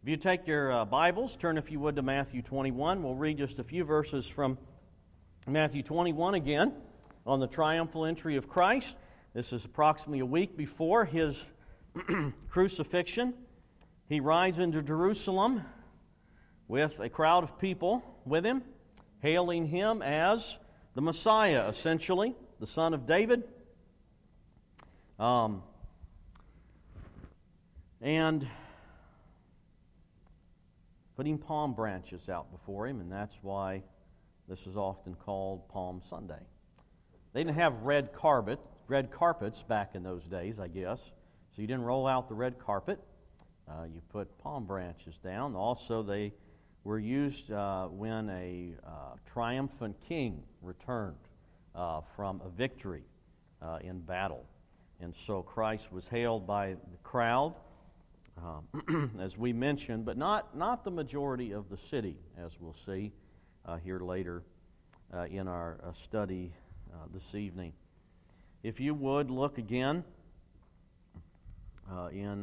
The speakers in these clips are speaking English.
If you take your Bibles, turn if you would to Matthew 21. We'll read just a few verses from Matthew 21 again on the triumphal entry of Christ. This is approximately a week before His crucifixion. He rides into Jerusalem with a crowd of people with Him, hailing Him as the Messiah, essentially, the Son of David. And putting palm branches out before Him, and that's why this is often called Palm Sunday. They didn't have red carpets back in those days, I guess, so you didn't roll out the red carpet. You put palm branches down. Also, they were used when a triumphant king returned from a victory in battle. And so Christ was hailed by the crowd, as we mentioned, but not the majority of the city, as we'll see here later in our study this evening. If you would look again in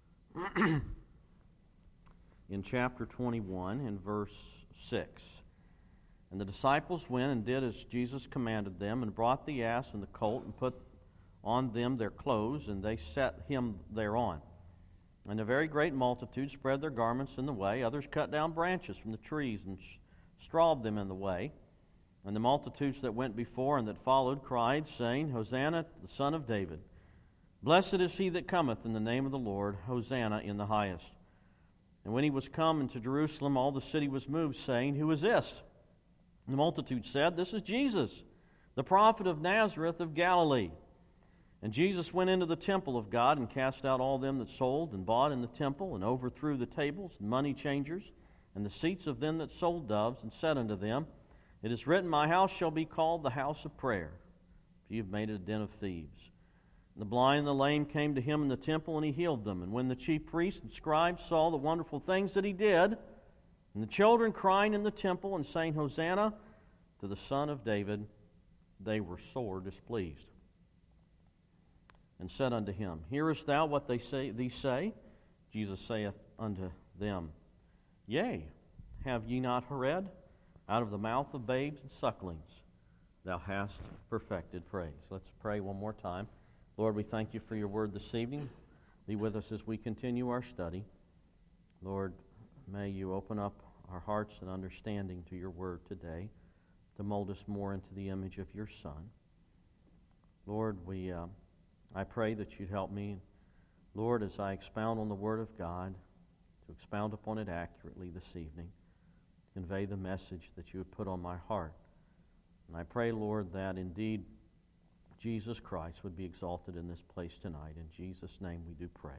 chapter 21, in verse 6. And the disciples went and did as Jesus commanded them, and brought the ass and the colt, and put on them their clothes, and they set him thereon. And a very great multitude spread their garments in the way. Others cut down branches from the trees and strawed them in the way. And the multitudes that went before and that followed cried, saying, Hosanna, the Son of David. Blessed is he that cometh in the name of the Lord. Hosanna in the highest. And when he was come into Jerusalem, all the city was moved, saying, Who is this? And the multitude said, This is Jesus, the prophet of Nazareth of Galilee. And Jesus went into the temple of God, and cast out all them that sold and bought in the temple, and overthrew the tables and money changers, and the seats of them that sold doves, and said unto them, It is written, My house shall be called the house of prayer, but ye have made it a den of thieves. And the blind and the lame came to him in the temple, and he healed them. And when the chief priests and scribes saw the wonderful things that he did, and the children crying in the temple and saying, Hosanna to the Son of David, they were sore displeased. And said unto him, Hearest thou what these say? Jesus saith unto them, Yea, have ye not read? Out of the mouth of babes and sucklings thou hast perfected praise. Let's pray one more time. Lord, we thank you for your word this evening. Be with us as we continue our study. Lord, may you open up our hearts and understanding to your word today to mold us more into the image of your Son. Lord, I pray that you'd help me, Lord, as I expound on the Word of God, to expound upon it accurately this evening, to convey the message that you have put on my heart. And I pray, Lord, that indeed Jesus Christ would be exalted in this place tonight. In Jesus' name we do pray.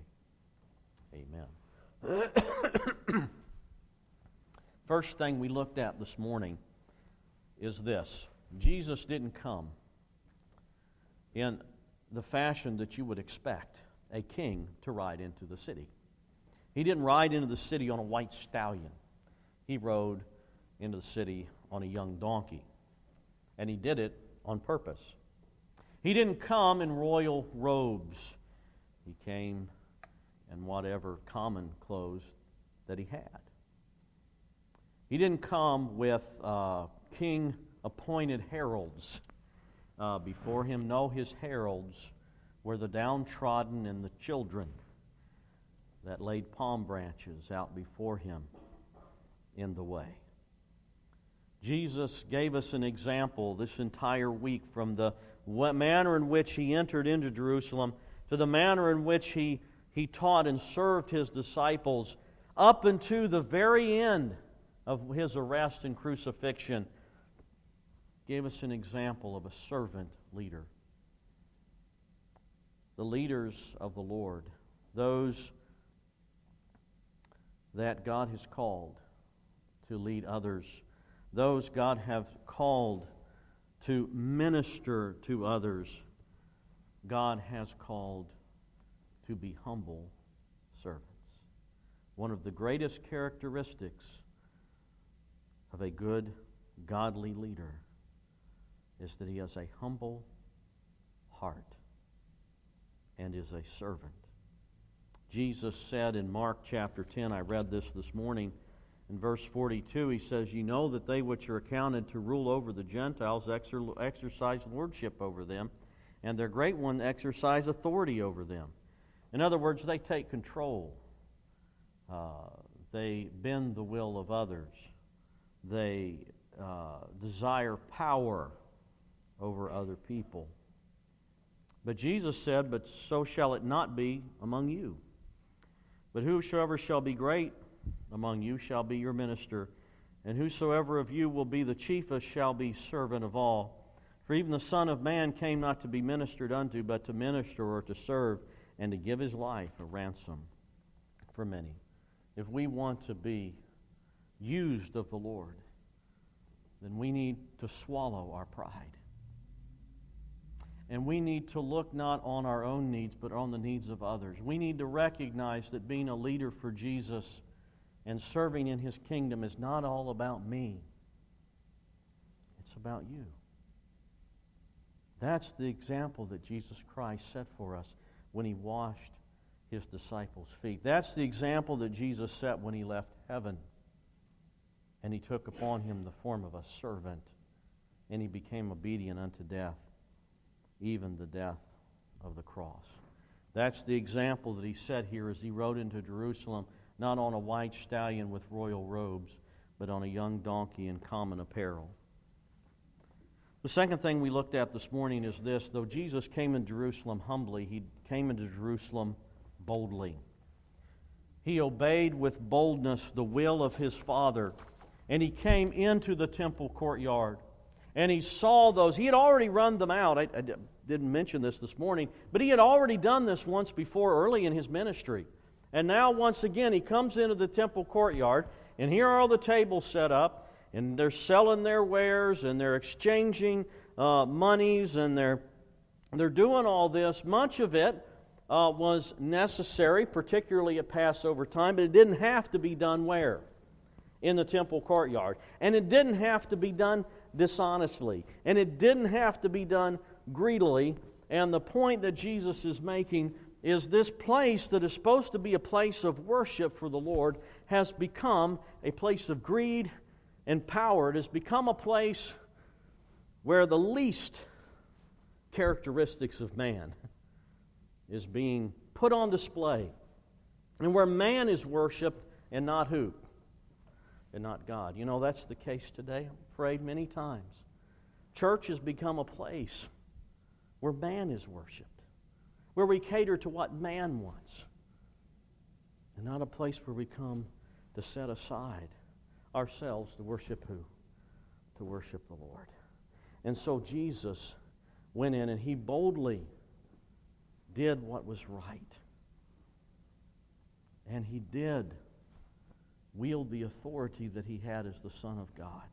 Amen. First thing we looked at this morning is this. Jesus didn't come in the fashion that you would expect a king to ride into the city. He didn't ride into the city on a white stallion. He rode into the city on a young donkey. And he did it on purpose. He didn't come in royal robes. He came in whatever common clothes that he had. He didn't come with king-appointed heralds before him. No, his heralds were the downtrodden and the children that laid palm branches out before him in the way. Jesus gave us an example this entire week from the manner in which he entered into Jerusalem to the manner in which he taught and served his disciples up unto the very end of his arrest and crucifixion. Gave us an example of a servant leader. The leaders of the Lord, those that God has called to lead others, those God have called to minister to others, God has called to be humble servants. One of the greatest characteristics of a good, godly leader is that he has a humble heart and is a servant. Jesus said in Mark chapter 10, I read this morning, in verse 42, he says, "You know that they which are accounted to rule over the Gentiles exercise lordship over them, and their great one exercise authority over them." In other words, they take control. They bend the will of others. They desire power over other people. But Jesus said, "But so shall it not be among you. But whosoever shall be great among you shall be your minister, and whosoever of you will be the chiefest shall be servant of all. For even the Son of Man came not to be ministered unto, but to minister or to serve, and to give his life a ransom for many." If we want to be used of the Lord, then we need to swallow our pride. And we need to look not on our own needs, but on the needs of others. We need to recognize that being a leader for Jesus and serving in His kingdom is not all about me. It's about you. That's the example that Jesus Christ set for us when He washed His disciples' feet. That's the example that Jesus set when He left heaven. And He took upon Him the form of a servant, and He became obedient unto death, even the death of the cross. That's the example that He set here as He rode into Jerusalem, not on a white stallion with royal robes, but on a young donkey in common apparel. The second thing we looked at this morning is this: though Jesus came into Jerusalem humbly, He came into Jerusalem boldly. He obeyed with boldness the will of His Father, and He came into the temple courtyard. And He saw those. He had already run them out. I didn't mention this morning, but He had already done this once before early in His ministry. And now once again He comes into the temple courtyard, and here are all the tables set up, and they're selling their wares, and they're exchanging monies, and they're doing all this. Much of it was necessary, particularly at Passover time, but it didn't have to be done where? In the temple courtyard. And it didn't have to be done dishonestly. And it didn't have to be done greedily. And the point that Jesus is making is this place that is supposed to be a place of worship for the Lord has become a place of greed and power. It has become a place where the least characteristics of man is being put on display. And where man is worshipped and not who? And not God. You know, that's the case today, I'm afraid, many times. Church has become a place where man is worshipped, where we cater to what man wants, and not a place where we come to set aside ourselves to worship who? To worship the Lord. And so Jesus went in and He boldly did what was right. And He did wield the authority that He had as the Son of God.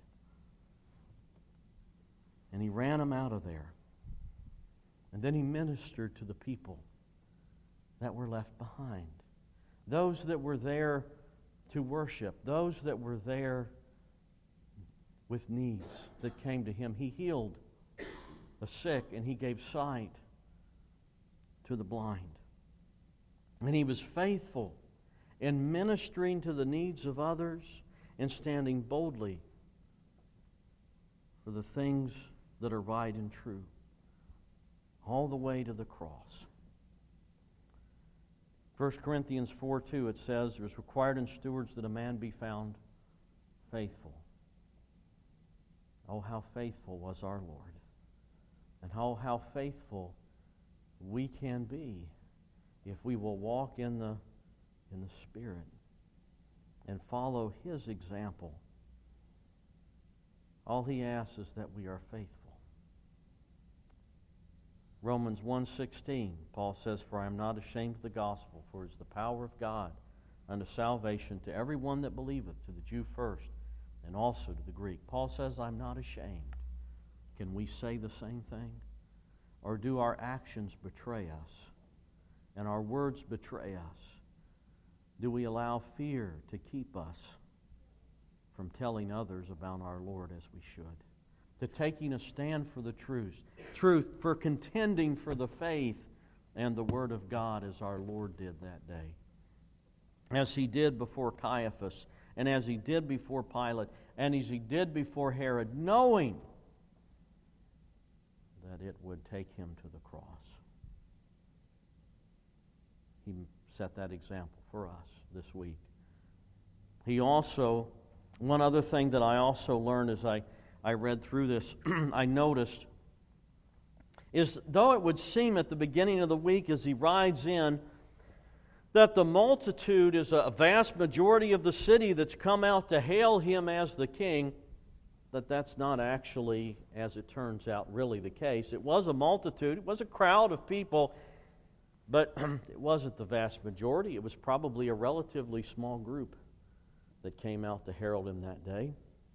And He ran them out of there. And then He ministered to the people that were left behind. Those that were there to worship. Those that were there with needs that came to Him. He healed the sick and He gave sight to the blind. And He was faithful in ministering to the needs of others and standing boldly for the things that are right and true, all the way to the cross. 1 Corinthians 4:2, it says, "It is required in stewards that a man be found faithful." Oh, how faithful was our Lord. And how faithful we can be if we will walk in the Spirit and follow His example. All He asks is that we are faithful. Romans 1:16, Paul says, "For I am not ashamed of the gospel, for it is the power of God unto salvation to everyone that believeth, to the Jew first, and also to the Greek." Paul says, "I'm not ashamed." Can we say the same thing? Or do our actions betray us? And our words betray us? Do we allow fear to keep us from telling others about our Lord as we should? To taking a stand for the truth, for contending for the faith and the Word of God as our Lord did that day. as he did before Caiaphas, and as he did before Pilate, and as he did before Herod, knowing that it would take him to the cross. He set that example for us this week. He also, one other thing that I also learned as I read through this, I noticed, is though it would seem at the beginning of the week as he rides in, that the multitude is a vast majority of the city that's come out to hail him as the king, that's not actually, as it turns out, really the case. It was a multitude, it was a crowd of people, but it wasn't the vast majority. It was probably a relatively small group that came out to herald him that day.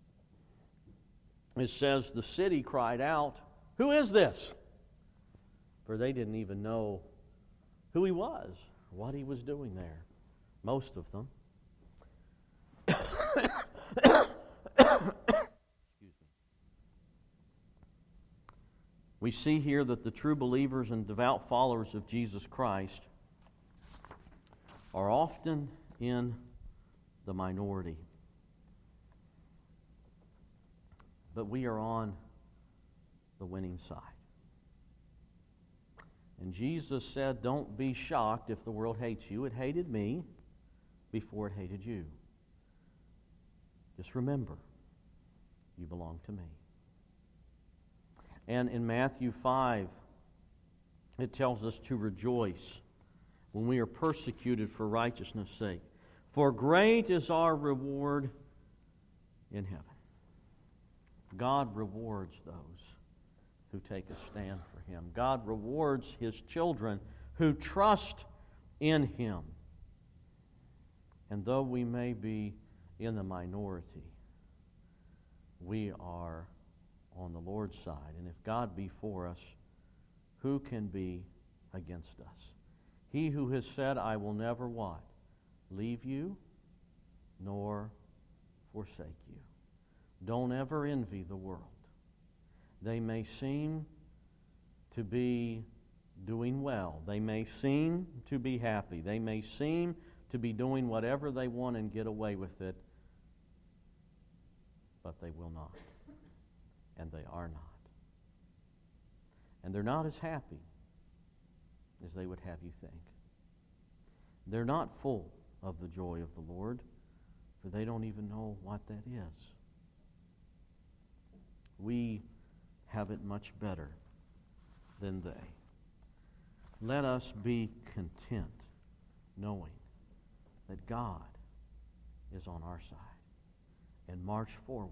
It says the city cried out, "Who is this?" For they didn't even know who he was, what he was doing there. Most of them. We see here that the true believers and devout followers of Jesus Christ are often in the minority. But we are on the winning side. And Jesus said, don't be shocked if the world hates you. It hated me before it hated you. Just remember, you belong to me. And in Matthew 5, it tells us to rejoice when we are persecuted for righteousness' sake. For great is our reward in heaven. God rewards those who take a stand for Him. God rewards His children who trust in Him. And though we may be in the minority, we are on the Lord's side. And if God be for us, who can be against us? He who has said, I will never what? Leave you, nor forsake you. Don't ever envy the world. They may seem to be doing well. They may seem to be happy. They may seem to be doing whatever they want and get away with it, but they will not. And they are not. And they're not as happy as they would have you think. They're not full of the joy of the Lord, for they don't even know what that is. We have it much better than they. Let us be content knowing that God is on our side and march forward.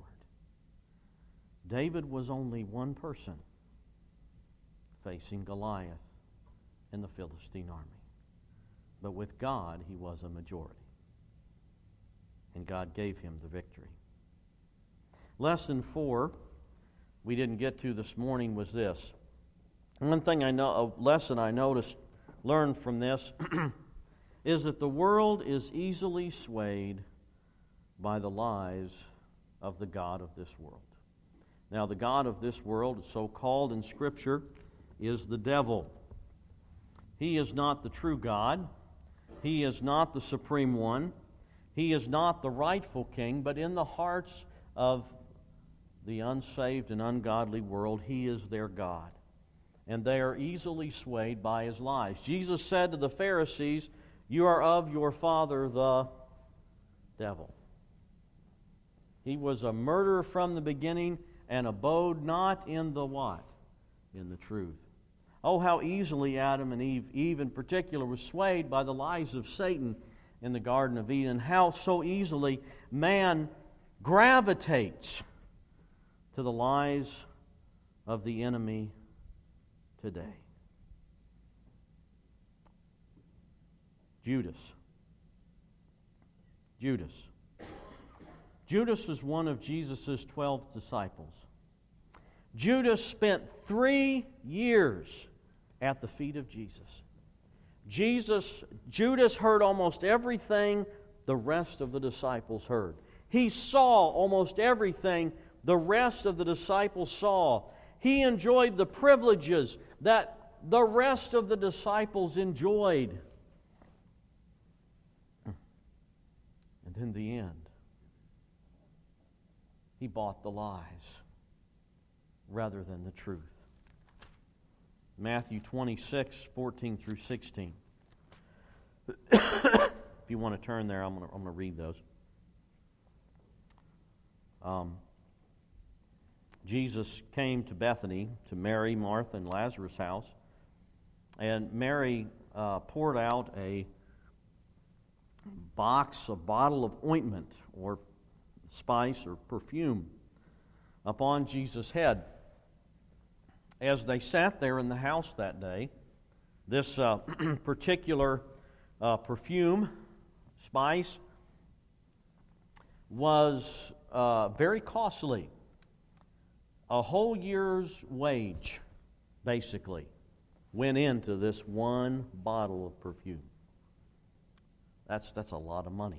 David was only one person facing Goliath and the Philistine army. But with God, he was a majority. And God gave him the victory. Lesson 4 we didn't get to this morning was this. One thing a lesson I learned from this is that the world is easily swayed by the lies of the god of this world. Now, the god of this world, so called in Scripture, is the devil. He is not the true God. He is not the supreme one. He is not the rightful king, but in the hearts of the unsaved and ungodly world, he is their god. And they are easily swayed by his lies. Jesus said to the Pharisees, you are of your father, the devil. He was a murderer from the beginning and abode not in the what? In the truth. Oh, how easily Adam and Eve in particular, were swayed by the lies of Satan in the Garden of Eden. How so easily man gravitates to the lies of the enemy today. Judas was one of Jesus' 12 disciples. Judas spent 3 years at the feet of Jesus. Judas heard almost everything the rest of the disciples heard. He saw almost everything the rest of the disciples saw. He enjoyed the privileges that the rest of the disciples enjoyed. And in the end, he bought the lies rather than the truth. Matthew 26, 14 through 16. If you want to turn there, I'm going to read those. Jesus came to Bethany, to Mary, Martha, and Lazarus' house. And Mary poured out a bottle of ointment or spice or perfume upon Jesus' head. As they sat there in the house that day, this particular perfume, spice, was very costly. A whole year's wage, basically, went into this one bottle of perfume. That's a lot of money.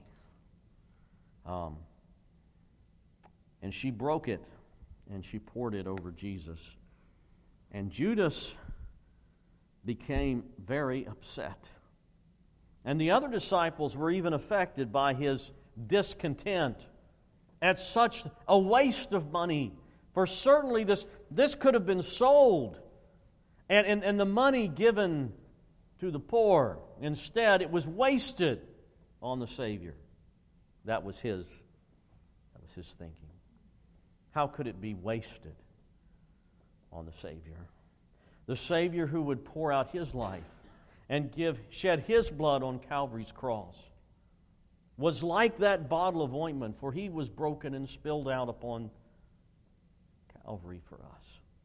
And she broke it, and she poured it over Jesus. And Judas became very upset. And the other disciples were even affected by his discontent at such a waste of money. For certainly this could have been sold and the money given to the poor. Instead, it was wasted on the Savior. That was his thinking. How could it be wasted on the Savior? The Savior who would pour out His life and shed His blood on Calvary's cross was like that bottle of ointment, for He was broken and spilled out upon Calvary for us.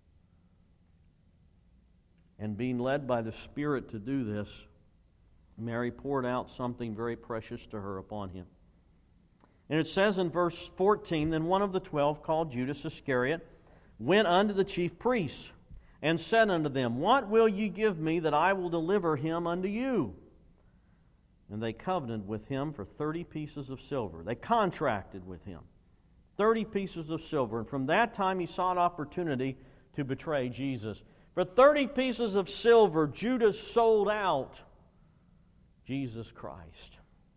And being led by the Spirit to do this, Mary poured out something very precious to her upon Him. And it says in verse 14, Then one of the 12, called Judas Iscariot, went unto the chief priests, and said unto them, What will ye give me that I will deliver him unto you? And they covenanted with him for 30 pieces of silver. They contracted with him 30 pieces of silver. And from that time he sought opportunity to betray Jesus. For 30 pieces of silver, Judas sold out Jesus Christ.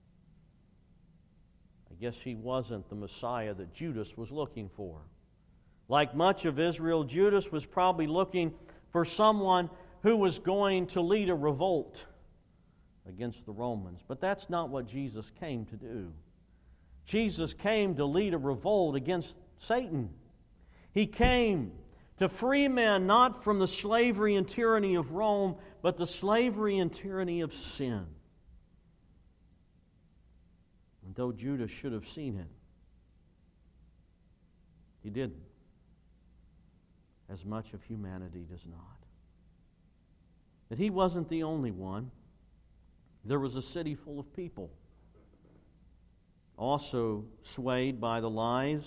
I guess he wasn't the Messiah that Judas was looking for. Like much of Israel, Judas was probably looking for someone who was going to lead a revolt against the Romans. But that's not what Jesus came to do. Jesus came to lead a revolt against Satan. He came to free men not from the slavery and tyranny of Rome, but the slavery and tyranny of sin. And though Judas should have seen it, he didn't. As much of humanity does not. But he wasn't the only one. There was a city full of people, also swayed by the lies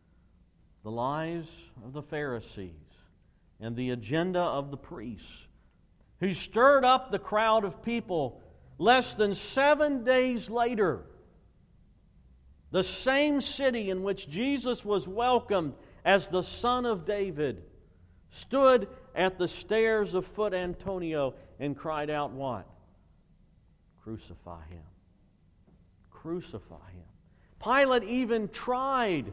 of the Pharisees and the agenda of the priests, who stirred up the crowd of people. Less than 7 days later, the same city in which Jesus was welcomed as the Son of David stood at the stairs of Foot Antonio and cried out what? Crucify him. Crucify him. Pilate even tried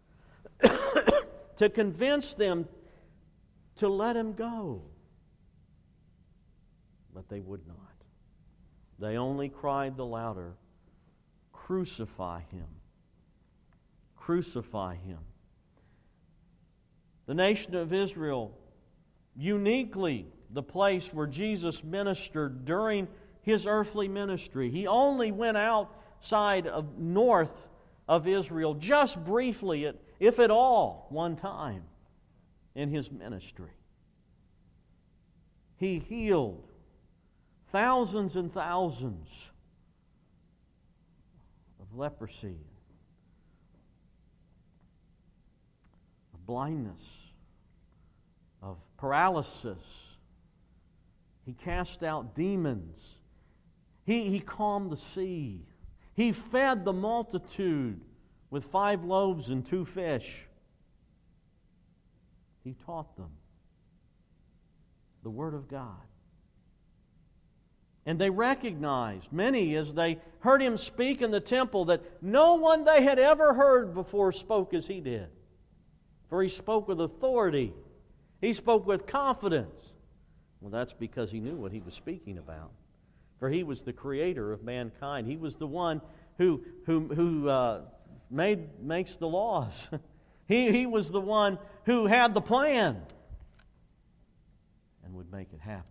to convince them to let him go. But they would not. They only cried the louder, Crucify him. Crucify him. The nation of Israel, uniquely the place where Jesus ministered during His earthly ministry. He only went outside of north of Israel just briefly, if at all, one time in His ministry. He healed thousands and thousands of leprosy, of blindness, of paralysis. He cast out demons. He calmed the sea. He fed the multitude with 5 loaves and 2 fish. He taught them the Word of God. And they recognized, many as they heard Him speak in the temple, that no one they had ever heard before spoke as He did. For He spoke with authority. He spoke with confidence. Well, that's because He knew what He was speaking about. For He was the Creator of mankind. He was the one who makes the laws. He was the one who had the plan and would make it happen.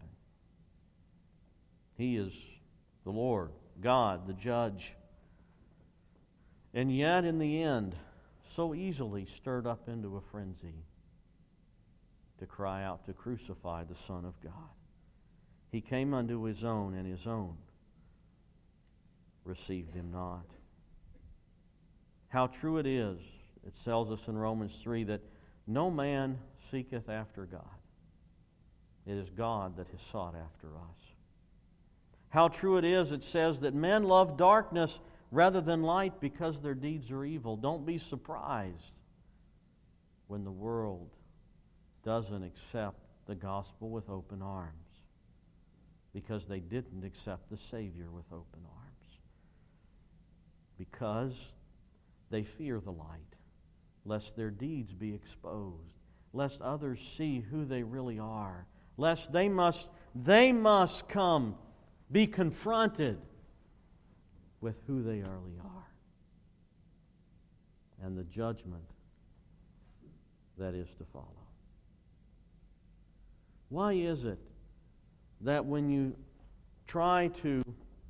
He is the Lord, God, the Judge. And yet, in the end, so easily stirred up into a frenzy to cry out to crucify the Son of God. He came unto His own, and His own received Him not. How true it is, it tells us in Romans 3, that no man seeketh after God. It is God that has sought after us. How true it is, it says that men love darkness rather than light because their deeds are evil. Don't be surprised when the world doesn't accept the gospel with open arms, because they didn't accept the Savior with open arms. Because they fear the light, lest their deeds be exposed, lest others see who they really are, lest they must come be confronted with who they really are and the judgment that is to follow. Why is it that when you try to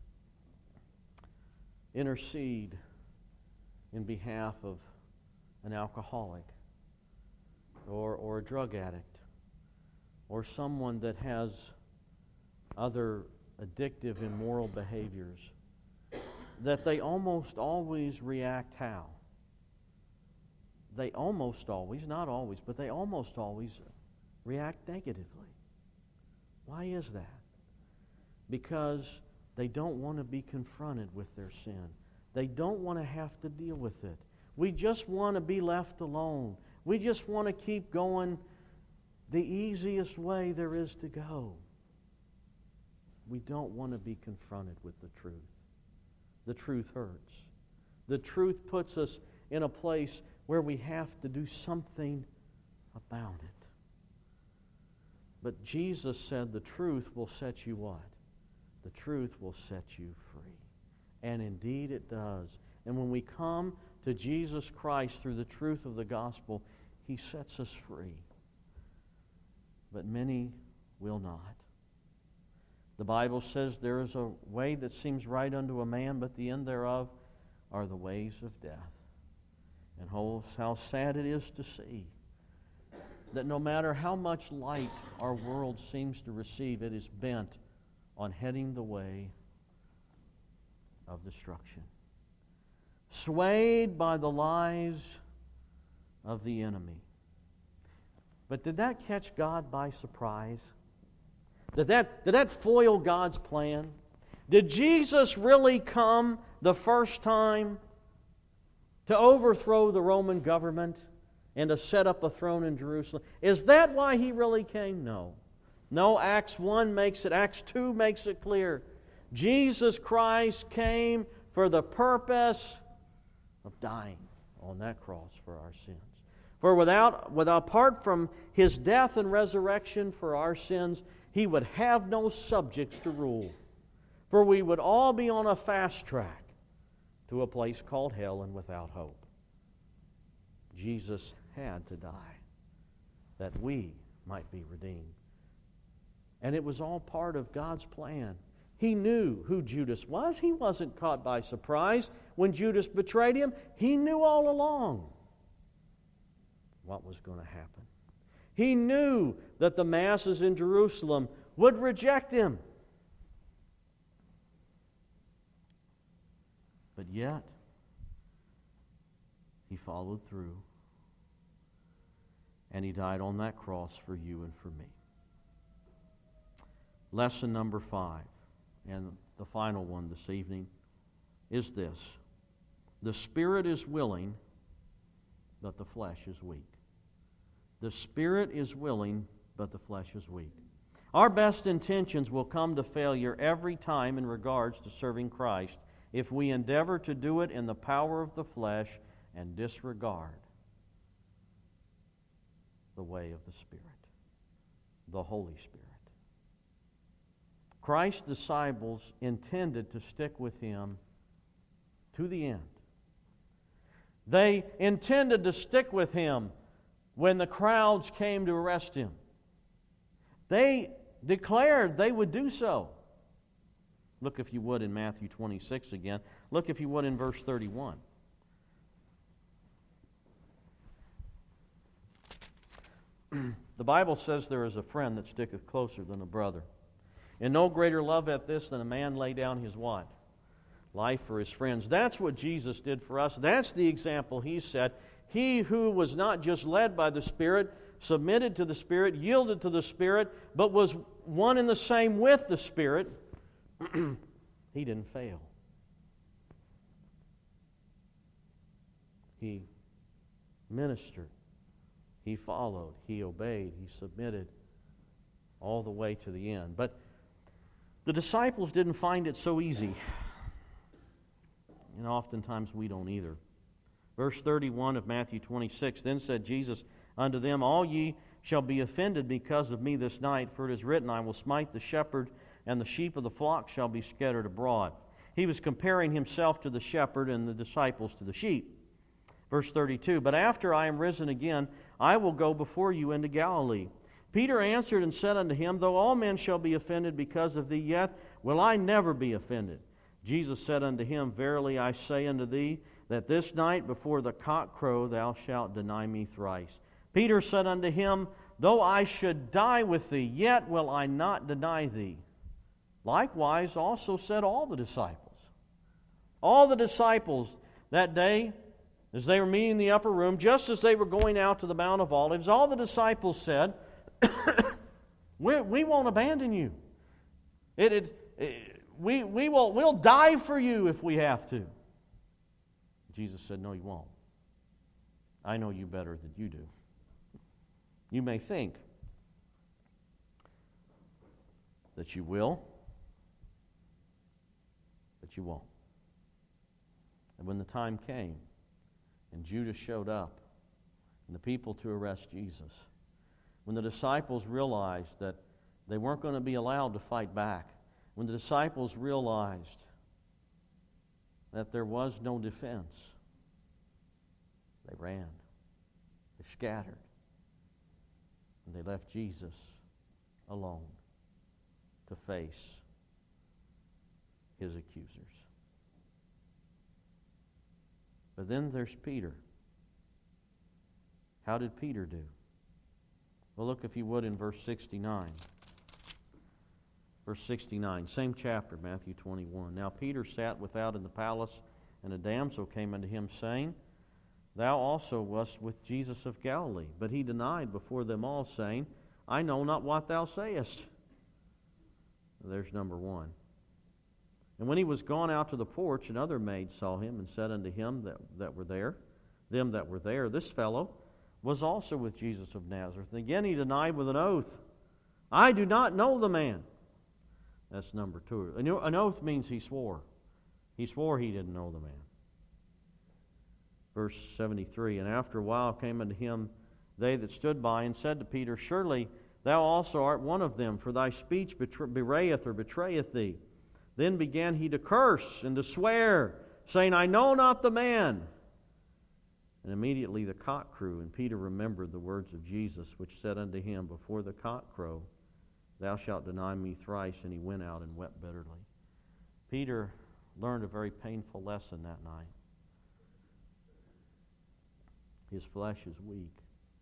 intercede in behalf of an alcoholic or a drug addict or someone that has other addictive, immoral behaviors, that they almost always react how? They almost always, not always, but they almost always react negatively. Why is that? Because they don't want to be confronted with their sin. They don't want to have to deal with it. We just want to be left alone. We just want to keep going the easiest way there is to go. We don't want to be confronted with the truth. The truth hurts. The truth puts us in a place where we have to do something about it. But Jesus said the truth will set you what? The truth will set you free. And indeed it does. And when we come to Jesus Christ through the truth of the gospel, He sets us free. But many will not. The Bible says there is a way that seems right unto a man, but the end thereof are the ways of death. And how sad it is to see that no matter how much light our world seems to receive, it is bent on heading the way of destruction. Swayed by the lies of the enemy. But did that catch God by surprise? Did that foil God's plan? Did Jesus really come the first time to overthrow the Roman government and to set up a throne in Jerusalem? Is that why He really came? No. No, Acts 2 makes it clear. Jesus Christ came for the purpose of dying on that cross for our sins. For apart from His death and resurrection for our sins, He would have no subjects to rule. For we would all be on a fast track to a place called hell and without hope. Jesus had to die that we might be redeemed. And it was all part of God's plan. He knew who Judas was. He wasn't caught by surprise when Judas betrayed Him. He knew all along what was going to happen. He knew that the masses in Jerusalem would reject Him. But yet, He followed through, and He died on that cross for you and for me. Lesson number 5, and the final one this evening, is this. The spirit is willing, but the flesh is weak. The spirit is willing, but the flesh is weak. Our best intentions will come to failure every time in regards to serving Christ if we endeavor to do it in the power of the flesh and disregard the way of the Spirit, the Holy Spirit. Christ's disciples intended to stick with Him to the end. They intended to stick with Him when the crowds came to arrest Him. They declared they would do so. Look, if you would, in Matthew 26 again. Look, if you would, in verse 31. The Bible says there is a friend that sticketh closer than a brother. And no greater love at this than a man lay down his what? Life for his friends. That's what Jesus did for us. That's the example He set. He who was not just led by the Spirit, submitted to the Spirit, yielded to the Spirit, but was one and the same with the Spirit, he didn't fail. He ministered. He followed. He obeyed. He submitted all the way to the end. But the disciples didn't find it so easy. And oftentimes we don't either. Verse 31 of Matthew 26, Then said Jesus unto them, All ye shall be offended because of me this night, for it is written, I will smite the shepherd, and the sheep of the flock shall be scattered abroad. He was comparing Himself to the shepherd and the disciples to the sheep. Verse 32, But after I am risen again, I will go before you into Galilee. Peter answered and said unto Him, Though all men shall be offended because of thee, yet will I never be offended. Jesus said unto him, Verily I say unto thee, that this night before the cock crow thou shalt deny me thrice. Peter said unto Him, Though I should die with thee, yet will I not deny thee. Likewise also said all the disciples. All the disciples that day, as they were meeting in the upper room, just as they were going out to the Mount of Olives, all the disciples said, we won't abandon you. We'll die for you if we have to. Jesus said, No, you won't. I know you better than you do. You may think that you will, but you won't. And when the time came, and Judas showed up, and the people to arrest Jesus, when the disciples realized that they weren't going to be allowed to fight back, when the disciples realized that there was no defense, they ran, they scattered, and they left Jesus alone to face His accusers. But then there's Peter. How did Peter do? Well, look, if you would, in verse 69. Verse 69, same chapter, Matthew 21. Now Peter sat without in the palace, and a damsel came unto him, saying, Thou also wast with Jesus of Galilee. But he denied before them all, saying, I know not what thou sayest. There's number one. And when he was gone out to the porch, another maid saw him, and said unto him that were there, This fellow was also with Jesus of Nazareth. And again he denied with an oath, I do not know the man. That's number two. An oath means he swore. He swore he didn't know the man. Verse 73, And after a while came unto him they that stood by, and said to Peter, Surely thou also art one of them, for thy speech bewrayeth or betrayeth thee. Then began he to curse and to swear, saying, I know not the man. And immediately the cock crew, and Peter remembered the words of Jesus, which said unto him, Before the cock crow, thou shalt deny me thrice. And he went out and wept bitterly. Peter learned a very painful lesson that night. His flesh is weak.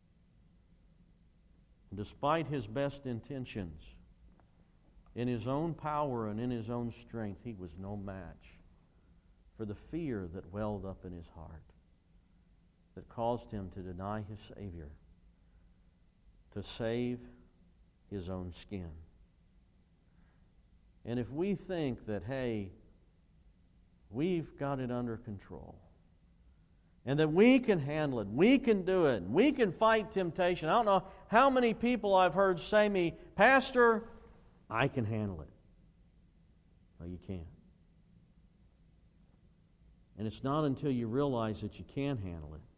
And despite his best intentions, in his own power and in his own strength, he was no match for the fear that welled up in his heart, that caused him to deny his Savior, to save his own skin. And if we think that, hey, we've got it under control, and that we can handle it, we can do it, we can fight temptation. I don't know how many people I've heard say to me, Pastor, I can handle it. No, you can't. And it's not until you realize that you can handle it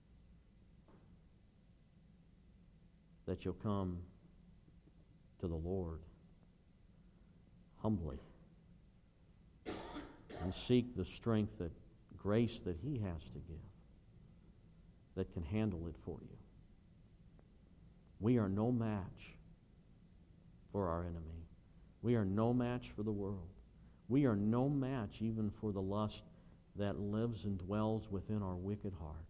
that you'll come to the Lord humbly and seek the strength, that grace that He has to give that can handle it for you. We are no match for our enemy. We are no match for the world. We are no match even for the lust that lives and dwells within our wicked heart.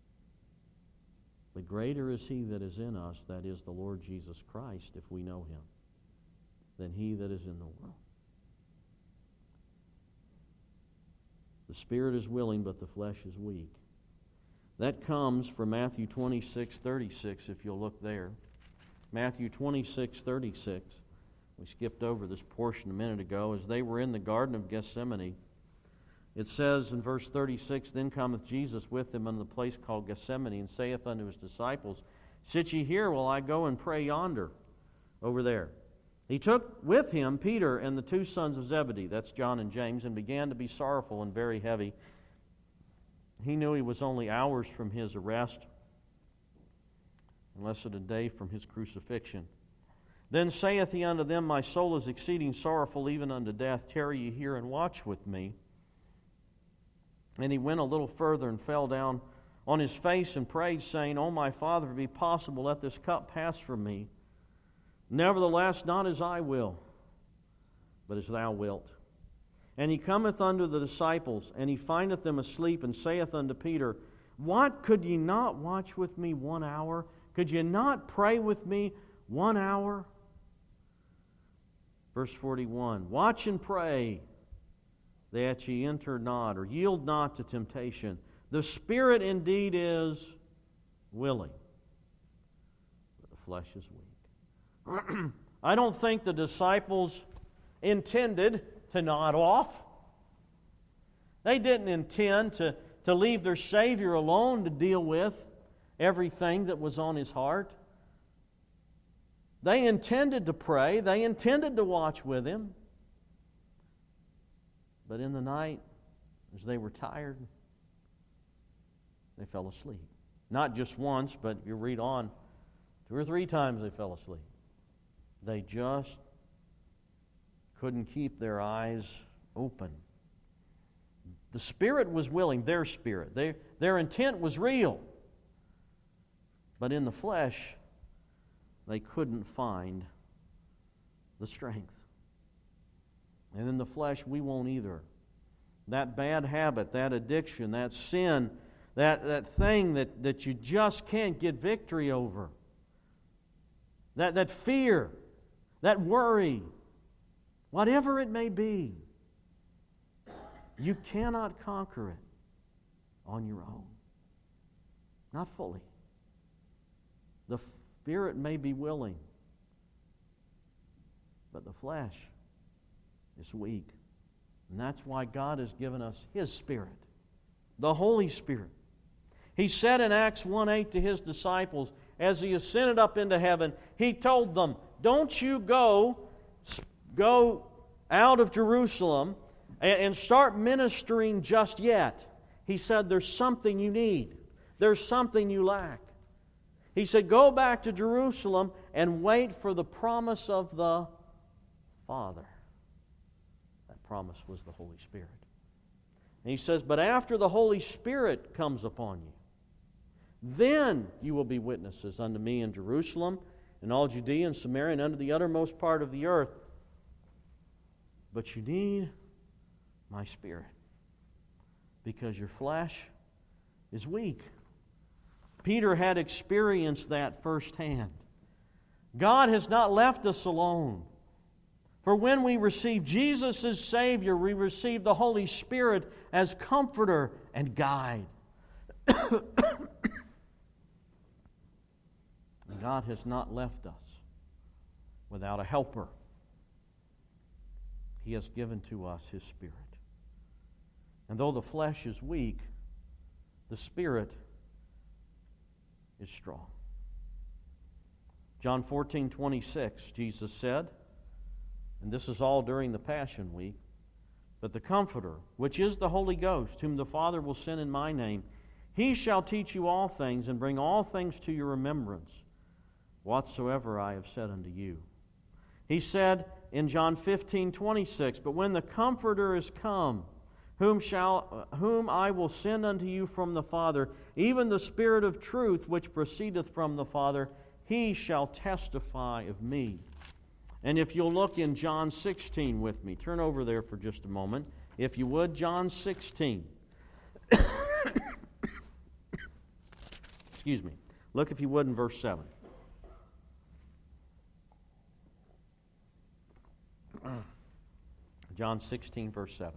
But greater is He that is in us, that is the Lord Jesus Christ, if we know Him, than he that is in the world. The spirit is willing, but the flesh is weak. That comes from Matthew 26:36, if you'll look there. Matthew 26:36. We skipped over this portion a minute ago. As they were in the Garden of Gethsemane, it says in verse 36, Then cometh Jesus with them unto the place called Gethsemane, and saith unto His disciples, Sit ye here while I go and pray yonder, over there. He took with Him Peter and the two sons of Zebedee, that's John and James, and began to be sorrowful and very heavy. He knew he was only hours from his arrest, and less than a day from his crucifixion. Then saith he unto them, My soul is exceeding sorrowful, even unto death. Tarry ye here and watch with me. And he went a little further and fell down on his face and prayed, saying, O my Father, if it be possible, let this cup pass from me. Nevertheless, not as I will, but as thou wilt. And he cometh unto the disciples, and he findeth them asleep, and saith unto Peter, What, could ye not watch with me 1 hour? Could ye not pray with me 1 hour? Verse 41, Watch and pray, that ye enter not, or yield not to temptation. The spirit indeed is willing, but the flesh is weak. I don't think the disciples intended to nod off. They didn't intend to leave their Savior alone to deal with everything that was on His heart. They intended to pray. They intended to watch with Him. But in the night, as they were tired, they fell asleep. Not just once, but if you read on, 2 or 3 times they fell asleep. They just couldn't keep their eyes open. The spirit was willing, their spirit. Their intent was real. But in the flesh, they couldn't find the strength. And in the flesh, we won't either. That bad habit, that addiction, that sin, that thing that you just can't get victory over, that fear, that worry, whatever it may be, you cannot conquer it on your own. Not fully. The spirit may be willing, but the flesh is weak. And that's why God has given us His Spirit, the Holy Spirit. He said in Acts 1:8 to His disciples, as He ascended up into heaven, He told them, don't you go out of Jerusalem and start ministering just yet. He said, there's something you need. There's something you lack. He said, go back to Jerusalem and wait for the promise of the Father. That promise was the Holy Spirit. And He says, but after the Holy Spirit comes upon you, then you will be witnesses unto me in Jerusalem, and all Judea and Samaria, and unto the uttermost part of the earth. But you need my Spirit, because your flesh is weak. Peter had experienced that firsthand. God has not left us alone. For when we receive Jesus as Savior, we receive the Holy Spirit as comforter and guide. God has not left us without a helper. He has given to us His Spirit. And though the flesh is weak, the Spirit is strong. John 14:26, Jesus said, And this is all during the Passion Week. But the Comforter, which is the Holy Ghost, whom the Father will send in my name, He shall teach you all things and bring all things to your remembrance, whatsoever I have said unto you. He said in John 15:26, but when the Comforter is come, whom I will send unto you from the Father, even the Spirit of truth which proceedeth from the Father, He shall testify of me. And if you'll look in John 16 with me, turn over there for just a moment. If you would, John 16. Excuse me. Look, if you would, in verse 7. John 16, verse 7.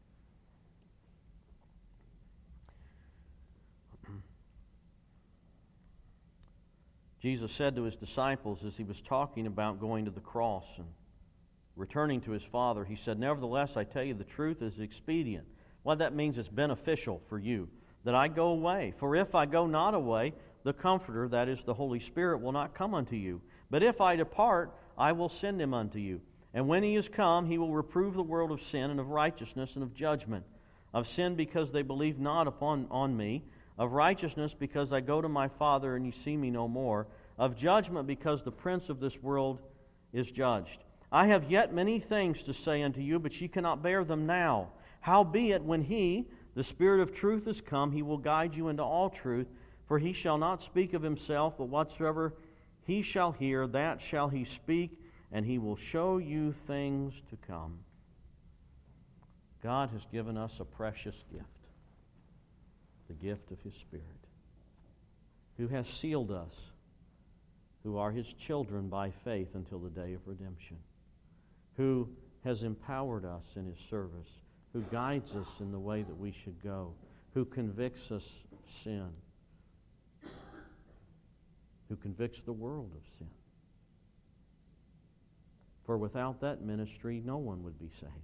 Jesus said to His disciples as He was talking about going to the cross and returning to His Father, He said, nevertheless, I tell you, the truth is expedient. What that means is beneficial for you, that I go away. For if I go not away, the Comforter, that is the Holy Spirit, will not come unto you. But if I depart, I will send Him unto you. And when He is come, He will reprove the world of sin and of righteousness and of judgment. Of sin, because they believe not on me. Of righteousness, because I go to my Father and ye see me no more. Of judgment, because the prince of this world is judged. I have yet many things to say unto you, but ye cannot bear them now. Howbeit, when He, the Spirit of truth, is come, He will guide you into all truth. For He shall not speak of Himself, but whatsoever He shall hear, that shall He speak, and He will show you things to come. God has given us a precious gift. The gift of His Spirit, who has sealed us, who are His children by faith until the day of redemption, who has empowered us in His service, who guides us in the way that we should go, who convicts us of sin, who convicts the world of sin. For without that ministry, no one would be saved.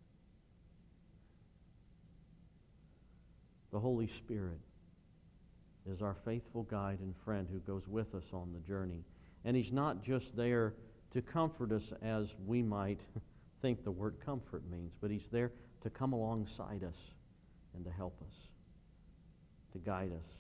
The Holy Spirit is our faithful guide and friend who goes with us on the journey. And He's not just there to comfort us as we might think the word comfort means, but He's there to come alongside us and to help us, to guide us.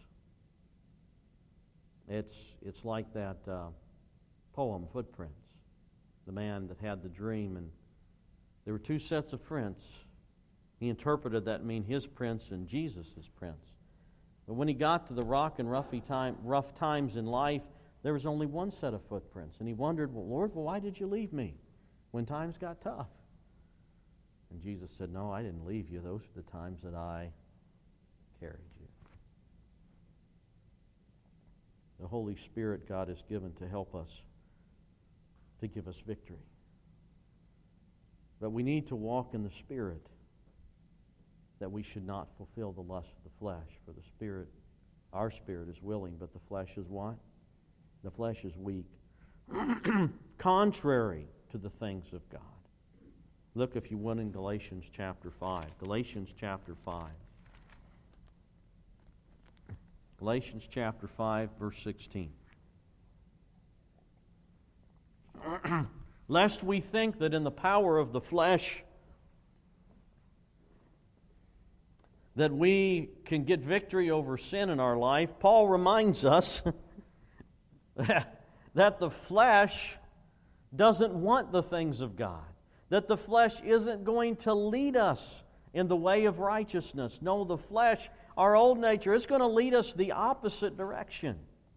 It's like that poem, Footprints, the man that had the dream, and there were two sets of prints. He interpreted that to mean his prince and Jesus' prince. But when he got to the rock and rough times in life, there was only one set of footprints. And he wondered, well, Lord, why did you leave me when times got tough? And Jesus said, no, I didn't leave you. Those are the times that I carried you. The Holy Spirit God has given to help us, to give us victory. But we need to walk in the Spirit, that we should not fulfill the lust of the flesh. For the Spirit, our spirit is willing, but the flesh is what? The flesh is weak. Contrary to the things of God. Look, if you would, in Galatians chapter 5. Galatians chapter 5. Galatians chapter 5, verse 16. Lest we think that in the power of the flesh that we can get victory over sin in our life, Paul reminds us that the flesh doesn't want the things of God, that the flesh isn't going to lead us in the way of righteousness. No, the flesh, our old nature, is going to lead us the opposite direction.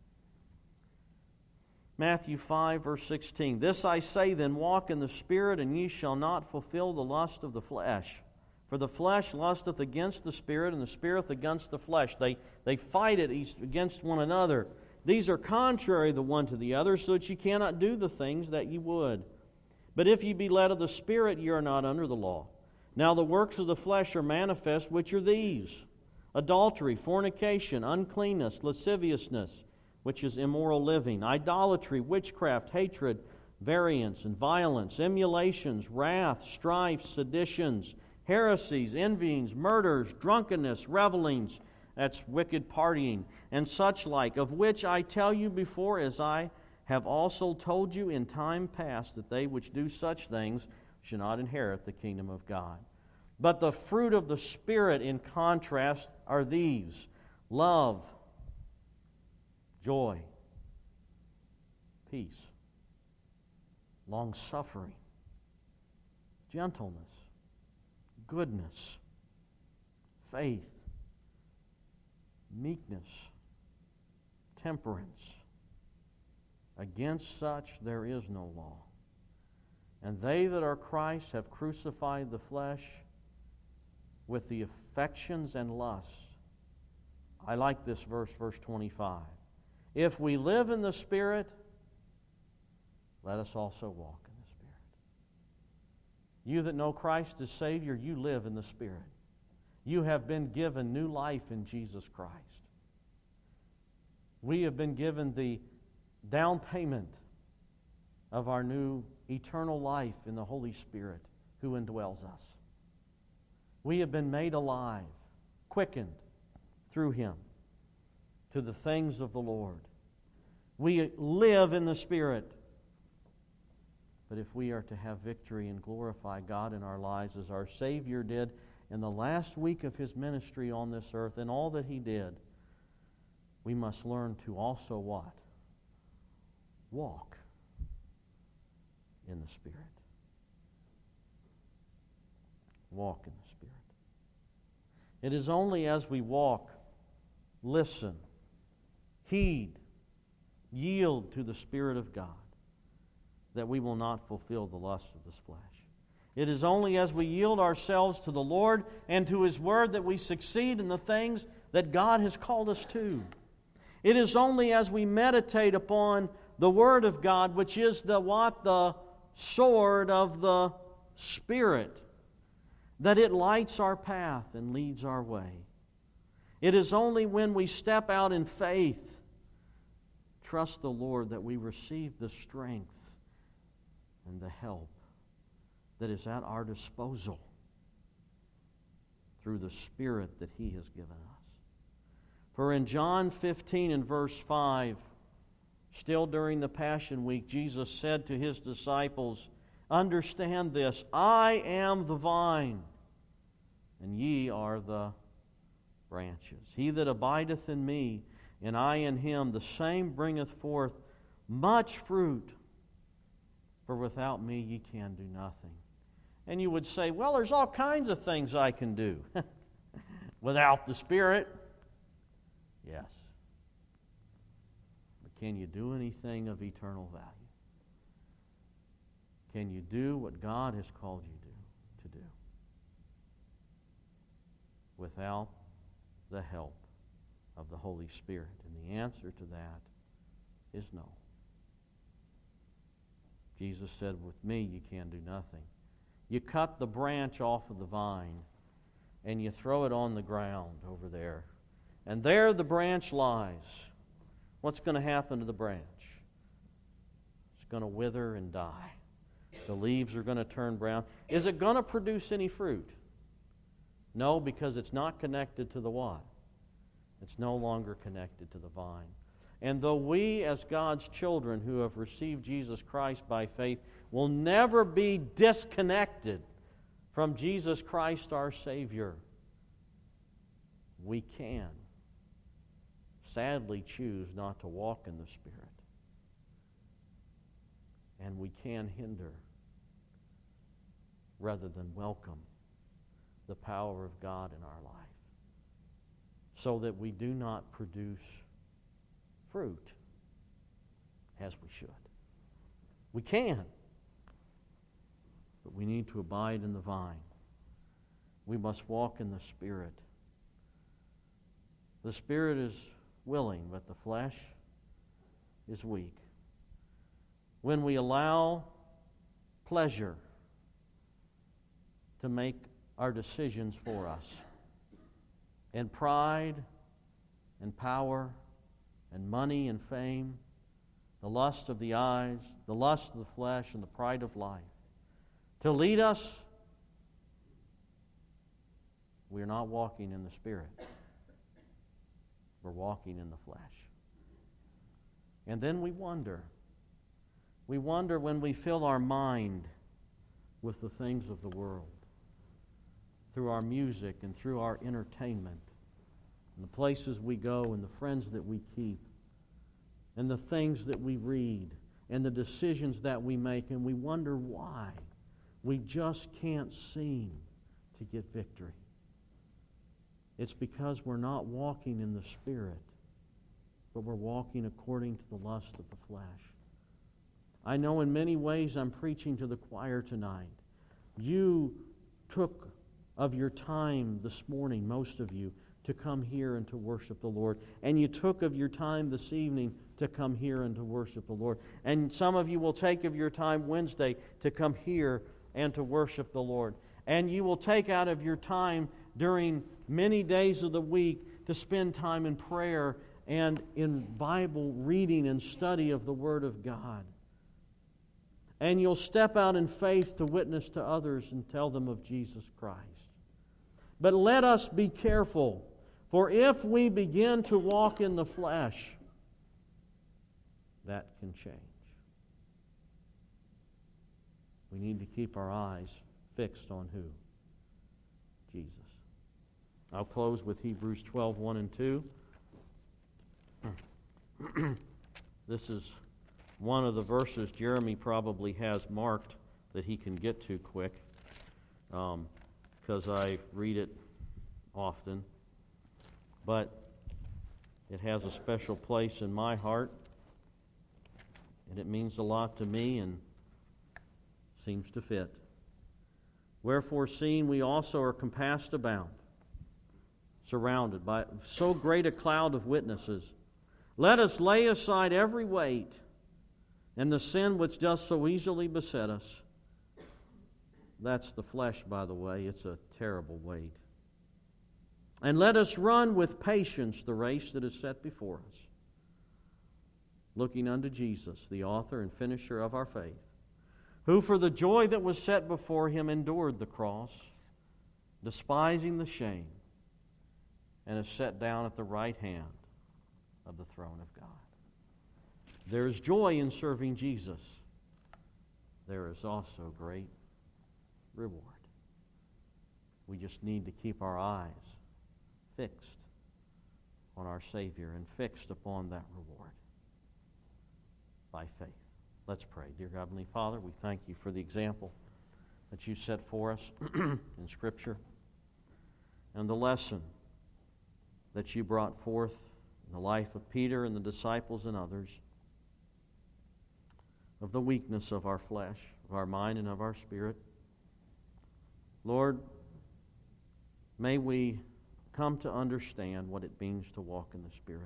Matthew 5, verse 16. This I say then, walk in the Spirit, and ye shall not fulfill the lust of the flesh. For the flesh lusteth against the Spirit, and the Spirit against the flesh. They fight it against one another. These are contrary the one to the other, so that ye cannot do the things that ye would. But if ye be led of the Spirit, ye are not under the law. Now the works of the flesh are manifest, which are these: adultery, fornication, uncleanness, lasciviousness, which is immoral living, idolatry, witchcraft, hatred, variance, and violence, emulations, wrath, strife, seditions, heresies, envyings, murders, drunkenness, revelings, that's wicked partying, and such like, of which I tell you before, as I have also told you in time past, that they which do such things shall not inherit the kingdom of God. But the fruit of the Spirit, in contrast, are these: love, joy, peace, long-suffering, gentleness, goodness, faith, meekness, temperance. Against such there is no law. And they that are Christ have crucified the flesh with the affections and lusts. I like this verse, verse 25. If we live in the Spirit, let us also walk in the Spirit. You that know Christ as Savior, you live in the Spirit. You have been given new life in Jesus Christ. We have been given the down payment of our new eternal life in the Holy Spirit who indwells us. We have been made alive, quickened through Him to the things of the Lord. We live in the Spirit. But if we are to have victory and glorify God in our lives as our Savior did in the last week of His ministry on this earth and all that He did, we must learn to also what? Walk in the Spirit. Walk in the Spirit. It is only as we walk, listen, heed, yield to the Spirit of God that we will not fulfill the lust of this flesh. It is only as we yield ourselves to the Lord and to His Word that we succeed in the things that God has called us to. It is only as we meditate upon the Word of God, which is the what? The sword of the Spirit, that it lights our path and leads our way. It is only when we step out in faith, trust the Lord, that we receive the strength and the help that is at our disposal through the Spirit that He has given us. For in John 15 and verse 5, still during the Passion Week, Jesus said to His disciples, "Understand this, I am the vine, and ye are the branches. He that abideth in me, and I in him, the same bringeth forth much fruit, for without me ye can do nothing." And you would say, well, there's all kinds of things I can do without the Spirit. Yes. But can you do anything of eternal value? Can you do what God has called you to do without the help of the Holy Spirit? And the answer to that is no. Jesus said, with me you can do nothing. You cut the branch off of the vine and you throw it on the ground over there. And there the branch lies. What's going to happen to the branch? It's going to wither and die. The leaves are going to turn brown. Is it going to produce any fruit? No, because it's not connected to the what? It's no longer connected to the vine. And though we, as God's children who have received Jesus Christ by faith, will never be disconnected from Jesus Christ our Savior, we can sadly choose not to walk in the Spirit. And we can hinder rather than welcome the power of God in our life, so that we do not produce fruit as we should. We can, but we need to abide in the vine. We must walk in the Spirit. The Spirit is willing, but the flesh is weak. When we allow pleasure to make our decisions for us, and pride and power and money and fame, the lust of the eyes, the lust of the flesh, and the pride of life, to lead us, we're not walking in the Spirit. We're walking in the flesh. And then we wonder. We wonder when we fill our mind with the things of the world, through our music and through our entertainment, and the places we go and the friends that we keep, and the things that we read, and the decisions that we make, and we wonder why we just can't seem to get victory. It's because we're not walking in the Spirit, but we're walking according to the lust of the flesh. I know in many ways I'm preaching to the choir tonight. You took of your time this morning, most of you, to come here and to worship the Lord. And you took of your time this evening to come here and to worship the Lord. And some of you will take of your time Wednesday to come here and to worship the Lord. And you will take out of your time during many days of the week to spend time in prayer and in Bible reading and study of the Word of God. And you'll step out in faith to witness to others and tell them of Jesus Christ. But let us be careful, for if we begin to walk in the flesh, that can change. We need to keep our eyes fixed on who? Jesus. I'll close with Hebrews 12, 1 and 2. This is one of the verses Jeremy probably has marked that he can get to quick, because I read it often. But it has a special place in my heart, and it means a lot to me and seems to fit. Wherefore, seeing we also are compassed about, surrounded by so great a cloud of witnesses, let us lay aside every weight and the sin which does so easily beset us. That's the flesh, by the way. It's a terrible weight. And let us run with patience the race that is set before us, looking unto Jesus, the author and finisher of our faith, who for the joy that was set before him endured the cross, despising the shame, and is set down at the right hand of the throne of God. There is joy in serving Jesus. There is also great reward. We just need to keep our eyes fixed on our Savior and fixed upon that reward by faith. Let's pray. Dear Heavenly Father, we thank you for the example that you set for us in Scripture and the lesson that you brought forth in the life of Peter and the disciples and others of the weakness of our flesh, of our mind, and of our spirit. Lord, may we come to understand what it means to walk in the Spirit.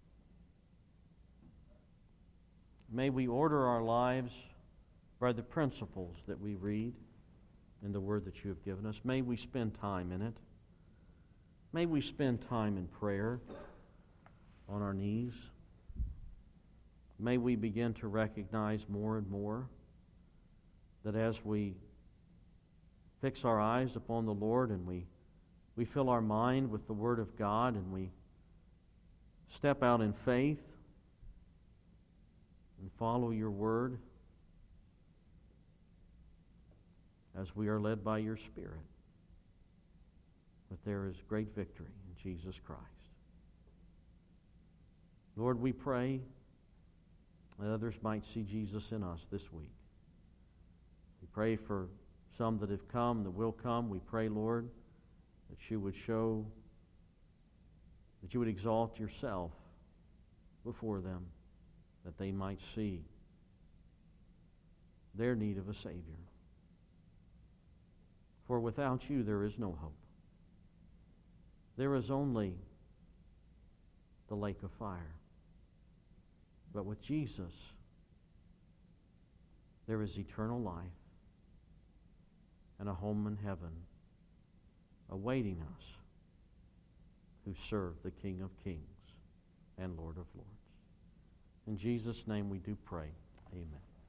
May we order our lives by the principles that we read in the Word that you have given us. May we spend time in it. May we spend time in prayer on our knees. May we begin to recognize more and more that as we fix our eyes upon the Lord and we fill our mind with the Word of God and we step out in faith and follow your Word as we are led by your Spirit, that there is great victory in Jesus Christ. Lord, we pray that others might see Jesus in us this week. We pray for some that have come, that will come. We pray, Lord, that you would show, that you would exalt yourself before them, that they might see their need of a Savior. For without you there is no hope. There is only the lake of fire. But with Jesus, there is eternal life and a home in heaven awaiting us who serve the King of Kings and Lord of Lords. In Jesus' name we do pray. Amen.